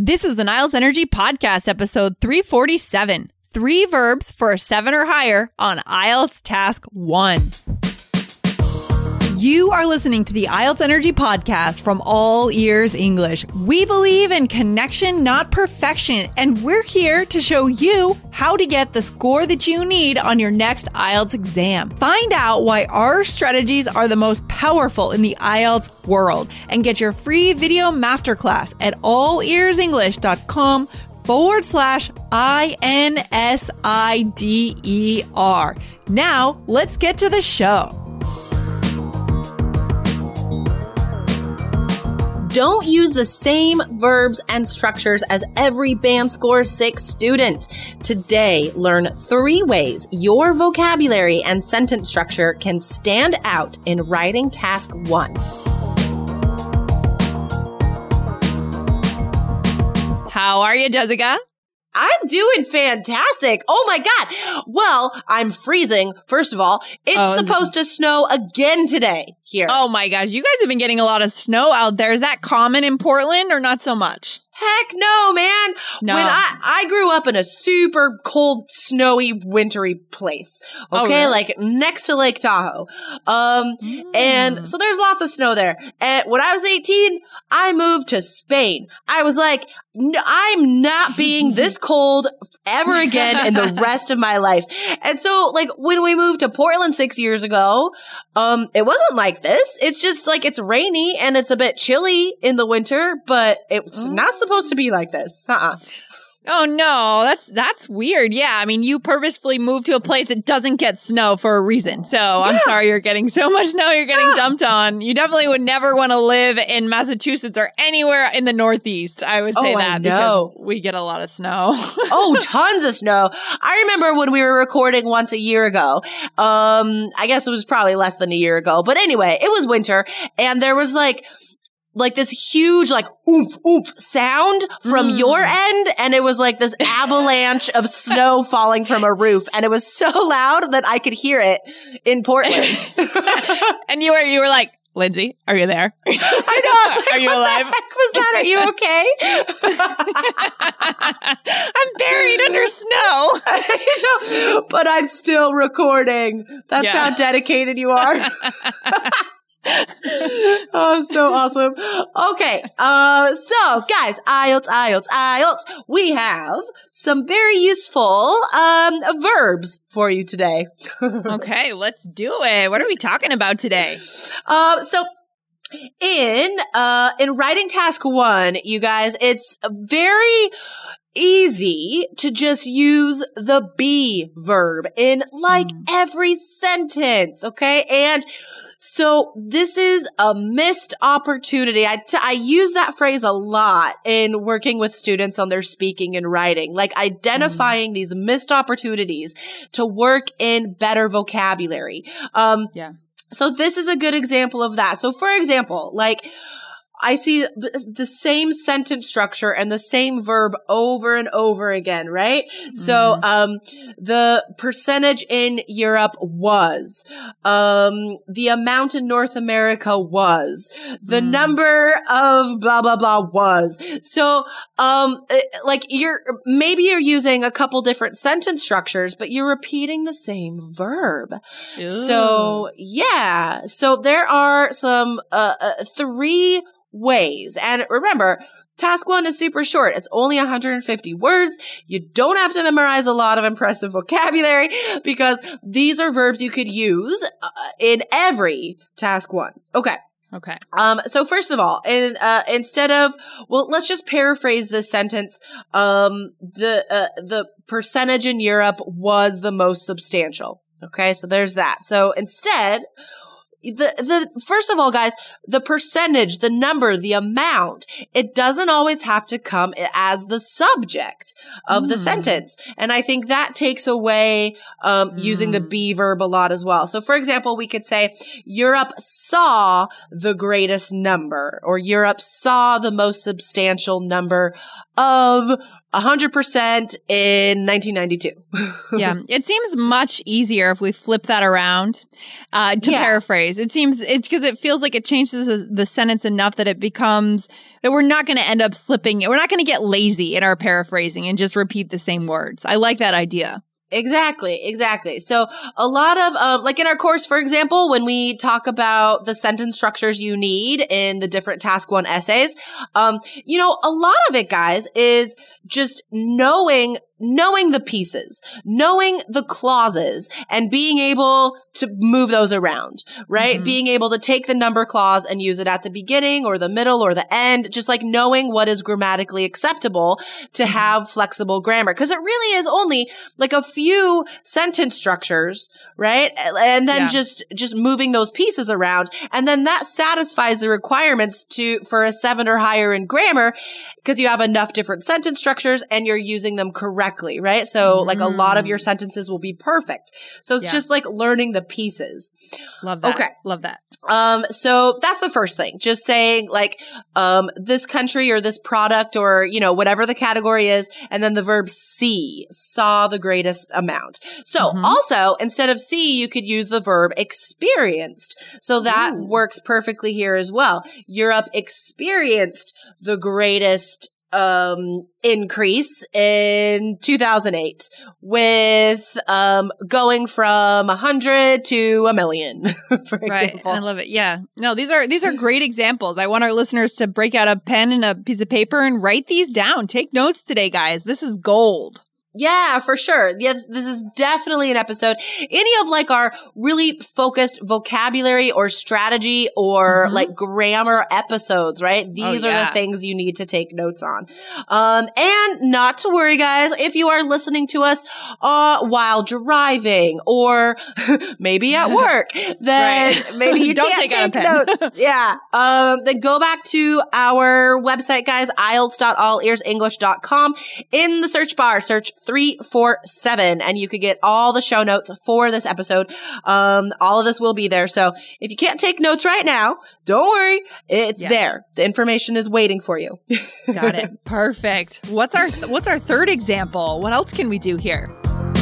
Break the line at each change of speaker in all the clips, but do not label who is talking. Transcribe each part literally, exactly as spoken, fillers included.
This is an I E L T S Energy Podcast, episode three forty-seven. Three verbs for a seven or higher on I E L T S Task one. You are listening to the I E L T S Energy Podcast from All Ears English. We believe in connection, not perfection, and we're here to show you how to get the score that you need on your next I E L T S exam. Find out why our strategies are the most powerful in the I E L T S world and get your free video masterclass at allearsenglish.com forward slash I N S I D E R. Now, let's get to the show.
Don't use the same verbs and structures as every Band Score six student. Today, learn three ways your vocabulary and sentence structure can stand out in writing task one.
How are you, Jessica?
I'm doing fantastic. Oh my God. Well, I'm freezing. First of all, it's
Oh,
supposed to snow again today here.
Oh my gosh, you guys have been getting a lot of snow out there. Is that common in Portland or not so much?
Heck no, man.
No.
When I, I grew up in a super cold, snowy, wintry place.
Oh,
Okay.
really?
Like next to Lake Tahoe. Um,
Mm.
and so there's lots of snow there. And when I was eighteen, I moved to Spain. I was like, "N- I'm not being this cold ever again in the rest of my life. And so like when we moved to Portland six years ago, um, it wasn't like this. It's just like it's rainy and it's a bit chilly in the winter, but it's
Mm.
not supposed to be like this. Uh-uh.
Oh no, that's that's weird. Yeah, I mean, you purposefully moved to a place that doesn't get snow for a reason. So I'm
Yeah.
sorry you're getting so much snow you're getting dumped on. You definitely would never want to live in Massachusetts or anywhere in the Northeast. I would say
Oh, I
that
know.
because we get a lot of snow.
Oh, tons of snow. I remember when we were recording once a year ago. Um, I guess it was probably less than a year ago. But anyway, it was winter and there was like like this huge like oomph oomph sound from
Mm.
your end, and it was like this avalanche of snow falling from a roof, and it was so loud that I could hear it in Portland.
And you were you were like, Lindsay, are you there?
I know. I was like,
Are you
what
alive?
the heck was that? Are you okay?
I'm buried under snow.
I know, but I'm still recording. That's
Yeah.
how dedicated you are. Oh, so awesome. Okay. Uh, so guys, I E L T S, I E L T S, I E L T S. We have some very useful, um, verbs for you today.
Okay, let's do it. What are we talking about today?
Um, so in, uh, in writing task one, you guys, it's very easy to just use the be verb in like
Mm.
every sentence. Okay. And so this is a missed opportunity. I, t- I use that phrase a lot in working with students on their speaking and writing, like identifying these missed opportunities to work in better vocabulary. Um,
Yeah.
So this is a good example of that. So for example, like I see the same sentence structure and the same verb over and over again, right? So, um, the percentage in Europe was, um, the amount in North America was, the
Mm.
number of blah, blah, blah was. So, um, it- like you're, maybe you're using a couple different sentence structures, but you're repeating the same verb. So, yeah. So there are some, uh, uh three ways. And remember, task one is super short. It's only one hundred fifty words. You don't have to memorize a lot of impressive vocabulary because these are verbs you could use uh, in every task one. Okay.
Okay.
Um, so first of all, in, uh, instead of, well, let's just paraphrase this sentence. Um, the, uh, the percentage in Europe was the most substantial. Okay. So there's that. So instead, The, the, first of all, guys, the percentage, the number, the amount, it doesn't always have to come as the subject of the
Mm.
sentence. And I think that takes away, um, using the
Mm.
be verb a lot as well. So for example, we could say Europe saw the greatest number, or Europe saw the most substantial number of, one hundred percent in nineteen ninety-two.
Yeah. It seems much easier if we flip that around uh, to
Yeah.
paraphrase. It seems it's because it feels like it changes the, the sentence enough that it becomes that we're not going to end up slipping. We're not going to get lazy in our paraphrasing and just repeat the same words. I like that idea.
Exactly, exactly. So a lot of, um, like in our course, for example, when we talk about the sentence structures you need in the different task one essays, um, you know, a lot of it, guys, is just knowing knowing the pieces, knowing the clauses, and being able to move those around, right? Mm-hmm. Being able to take the number clause and use it at the beginning or the middle or the end, just like knowing what is grammatically acceptable to mm-hmm. have flexible grammar. Because it really is only like a few sentence structures, right? And then yeah. just just moving those pieces around. And then that satisfies the requirements to for a seven or higher in grammar because you have enough different sentence structures and you're using them correctly, right? So mm. like a lot of your sentences will be perfect. So it's yeah. just like learning the pieces.
Love that.
Okay.
Love that.
Um, so that's the first thing. Just saying like, um, this country or this product or, you know, whatever the category is. And then the verb see, saw the greatest amount. So mm-hmm. also instead of see, you could use the verb experienced. So that Ooh. Works perfectly here as well. Europe experienced the greatest um, increase in two thousand eight with, um, going from a hundred to a million, for
right.
example.
I love it. Yeah. No, these are, these are great examples. I want our listeners to break out a pen and a piece of paper and write these down. Take notes today, guys. This is gold.
Yeah, for sure. Yes, this is definitely an episode. Any of like our really focused vocabulary or strategy or mm-hmm. like grammar episodes, right? These oh, yeah. are the things you need to take notes on. Um, and not to worry, guys, if you are listening to us uh, while driving or maybe at work, then right. maybe you
Don't
can't
take,
take
out a pen.
notes. Yeah. Um, then go back to our website, guys, I E L T S dot all ears english dot com. In the search bar, search three four seven and you could get all the show notes for this episode. Um, all of this will be there. So if you can't take notes right now, don't worry. It's yeah. there. The information is waiting for you.
Got it. Perfect. What's our, what's our third example? What else can we do here?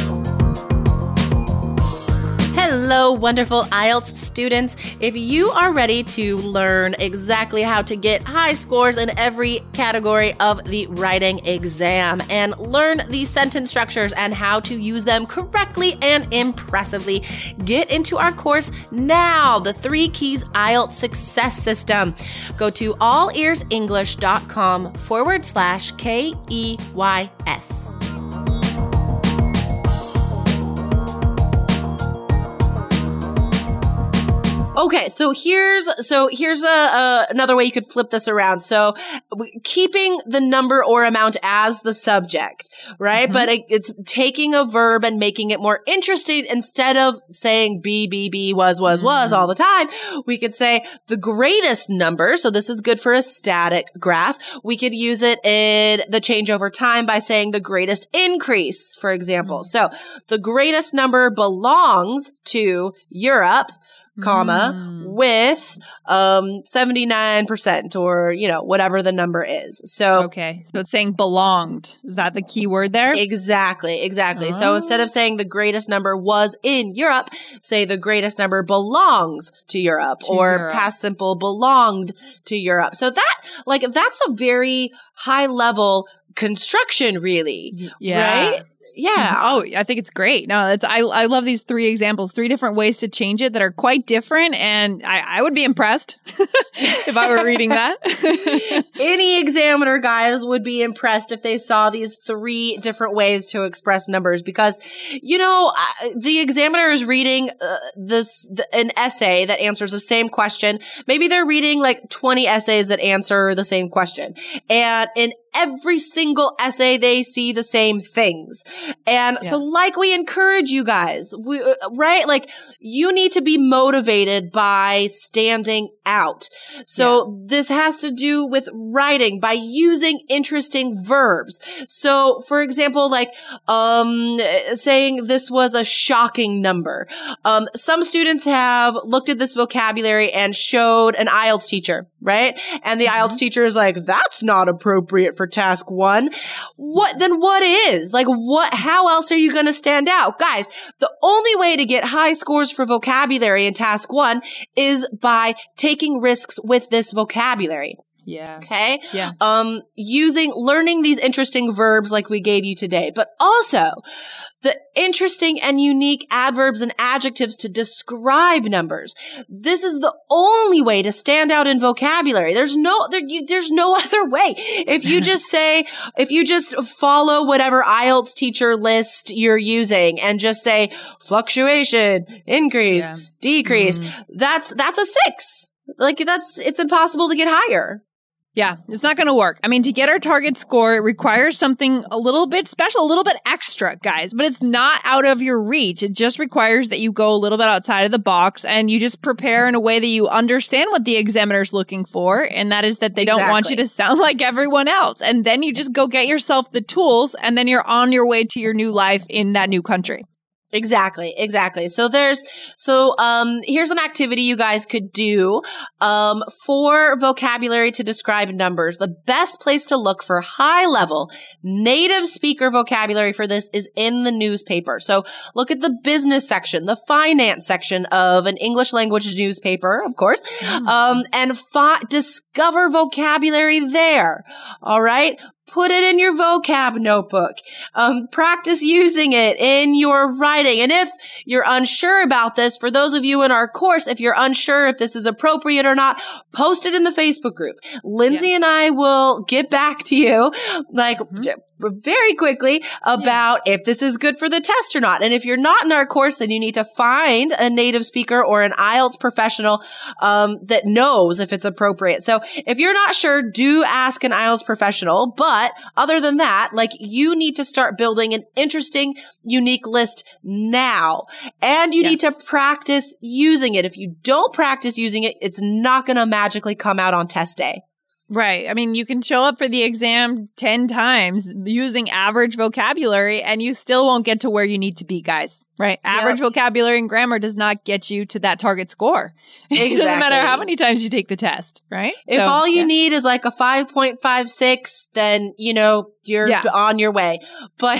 Hello, wonderful I E L T S students. If you are ready to learn exactly how to get high scores in every category of the writing exam and learn the sentence structures and how to use them correctly and impressively, get into our course now, the Three Keys I E L T S Success System. Go to all ears english dot com forward slash K E Y S. Okay, so here's so here's a, a another way you could flip this around. So w- keeping the number or amount as the subject, right? Mm-hmm. But it, it's taking a verb and making it more interesting. Instead of saying be, be, be, was, was, mm-hmm. was all the time, we could say the greatest number. So this is good for a static graph. We could use it in the change over time by saying the greatest increase, for example. Mm-hmm. So the greatest number belongs to Europe, comma, mm. with um seventy-nine percent or, you know, whatever the number is. So
okay. So it's saying belonged. Is that the key word there?
Exactly, exactly. Oh. So instead of saying the greatest number was in Europe, say the greatest number belongs to Europe to or Europe. Past simple belonged to Europe. So that, like, that's a very high level construction, really.
Yeah.
Right? Yeah.
Oh, I think it's great. No, it's I I love these three examples, three different ways to change it that are quite different. And I, I would be impressed if I were reading that.
Any examiner, guys, would be impressed if they saw these three different ways to express numbers because, you know, uh, the examiner is reading uh, this the, an essay that answers the same question. Maybe they're reading like twenty essays that answer the same question. And in every single essay, they see the same things. And yeah. so like we encourage you guys, we, uh, right? Like you need to be motivated by standing out. So yeah. this has to do with writing by using interesting verbs. So for example, like, um, saying this was a shocking number. Um, some students have looked at this vocabulary and showed an I E L T S teacher, right? And the mm-hmm. I E L T S teacher is like, that's not appropriate for for task one, what then what is? Like what, how else are you going to stand out? Guys, the only way to get high scores for vocabulary in task one is by taking risks with this vocabulary.
Yeah.
Okay.
Yeah.
Um, using, learning these interesting verbs like we gave you today, but also the interesting and unique adverbs and adjectives to describe numbers. This is the only way to stand out in vocabulary. There's no, there, you, there's no other way. If you just say, if you just follow whatever I E L T S teacher list you're using and just say fluctuation, increase,
Yeah.
decrease,
Mm.
that's, that's a six. Like that's, it's impossible to get higher.
Yeah, it's not going to work. I mean, to get our target score, it requires something a little bit special, a little bit extra, guys, but it's not out of your reach. It just requires that you go a little bit outside of the box and you just prepare in a way that you understand what the examiner's looking for. And that is that they
Exactly.
don't want you to sound like everyone else. And then you just go get yourself the tools and then you're on your way to your new life in that new country.
Exactly, exactly. So there's, so, um, here's an activity you guys could do, um, for vocabulary to describe numbers. The best place to look for high level native speaker vocabulary for this is in the newspaper. So look at the business section, the finance section of an English language newspaper, of course,
Mm.
um, and fi- discover vocabulary there. All right. Put it in your vocab notebook. Um, practice using it in your writing. And if you're unsure about this, for those of you in our course, if you're unsure if this is appropriate or not, post it in the Facebook group. Lindsay
Yeah.
and I will get back to you, like,
Mhm.
j- very quickly about yeah. if this is good for the test or not. And if you're not in our course, then you need to find a native speaker or an I E L T S professional um, that knows if it's appropriate. So if you're not sure, do ask an I E L T S professional. But other than that, like you need to start building an interesting, unique list now. And you
Yes.
need to practice using it. If you don't practice using it, it's not going to magically come out on test day.
Right. I mean, you can show up for the exam ten times using average vocabulary and you still won't get to where you need to be, guys. Right? Average
Yep.
vocabulary and grammar does not get you to that target score.
Exactly.
It doesn't matter how many times you take the test, right?
If
So,
all you
yeah.
need is like a five point five six, then, you know, you're
Yeah.
on your way. But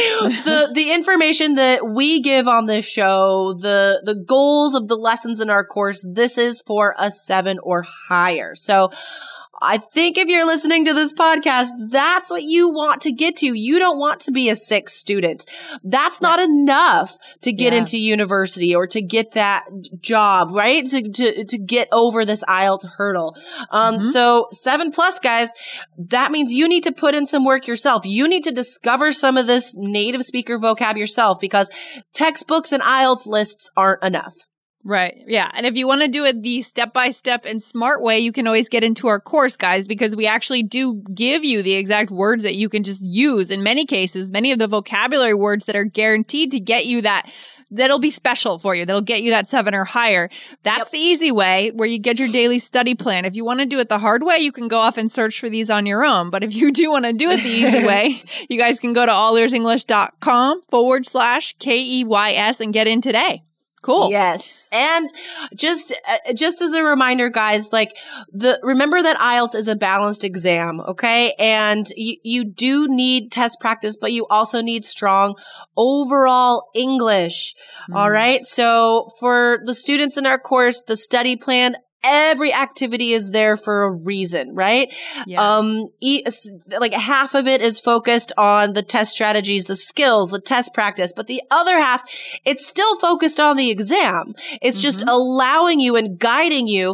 the the information that we give on this show, the the goals of the lessons in our course, this is for a seven or higher. So I think if you're listening to this podcast, that's what you want to get to. You don't want to be a six student. That's not enough to get
Yeah.
into university or to get that job, right? To, to, to get over this I E L T S hurdle. Um,
Mhm.
so seven plus guys, that means you need to put in some work yourself. You need to discover some of this native speaker vocab yourself because textbooks and I E L T S lists aren't enough.
Right. Yeah. And if you want to do it the step-by-step and smart way, you can always get into our course, guys, because we actually do give you the exact words that you can just use. In many cases, many of the vocabulary words that are guaranteed to get you that, that'll be special for you. That'll get you that seven or higher. That's
Yep.
the easy way where you get your daily study plan. If you want to do it the hard way, you can go off and search for these on your own. But if you do want to do it the easy way, you guys can go to allearsenglish.com forward slash K E Y S and get in today. Cool.
Yes. And just uh, just as a reminder, guys, like the remember that I E L T S is a balanced exam, okay? And you, you do need test practice, but you also need strong overall English.
Mm.
All right? So for the students in our course, the study plan, every activity is there for a reason, right?
Yeah.
Um, e- like half of it is focused on the test strategies, the skills, the test practice, but the other half, it's still focused on the exam. It's just
Mhm.
allowing you and guiding you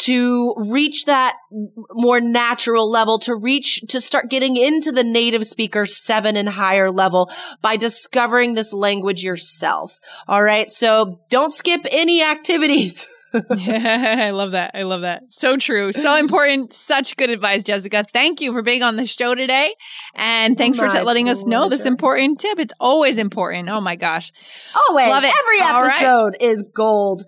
to reach that more natural level, to reach, to start getting into the native speaker seven and higher level by discovering this language yourself. All right. So don't skip any activities.
Yeah, I love that. I love that. So true. So important. Such good advice, Jessica. Thank you for being on the show today. And thanks for
My
t- letting us know this
pleasure.
important tip. It's always important. Oh my gosh.
Always.
Love it.
Every
All right.
episode is gold.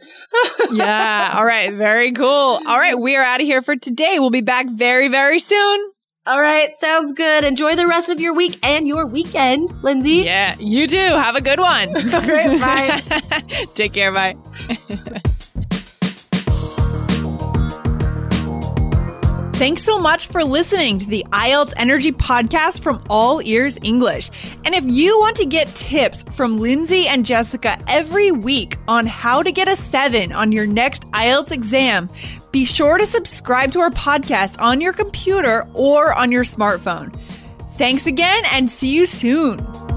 Yeah. All right. Very cool. All right. We are out of here for today. We'll be back very, very soon.
All right. Sounds good. Enjoy the rest of your week and your weekend, Lindsay.
Yeah. You too. Have a good one.
All right. Bye.
Take care. Bye. Thanks so much for listening to the I E L T S Energy Podcast from All Ears English. And if you want to get tips from Lindsay and Jessica every week on how to get a seven on your next I E L T S exam, be sure to subscribe to our podcast on your computer or on your smartphone. Thanks again and see you soon.